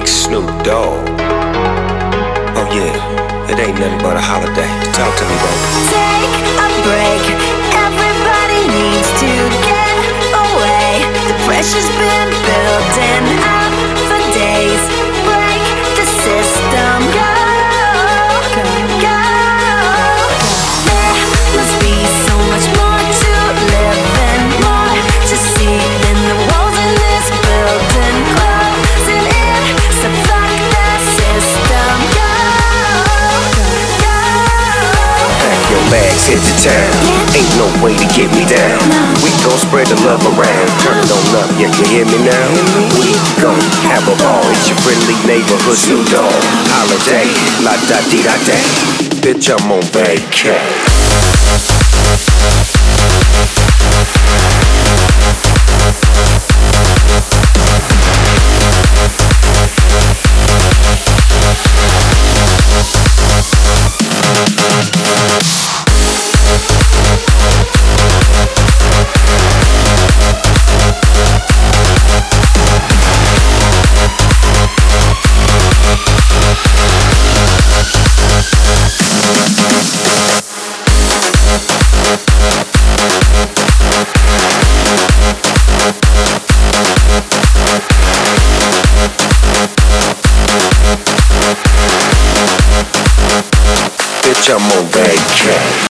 Snoop Dogg. Oh yeah, it ain't nothing but a holiday. Talk to me, bro. Take a break. Everybody needs to get away. The pressure's been building up for days. Break the system. Go, go, go. There must be so much more to live and more to see than the walls in this building. Closing in, so fuck the system. Go, go. Pack your bags, hit the town. Ain't no way to get me down. We gon' spread the love around. Turn it on up, yeah, you hear me now? We gon' have a ball. It's your friendly neighborhood Snoop Dogg. Holiday, la da dee da day. Bitch, I'm on vacay. Bitch, I'm on vacay.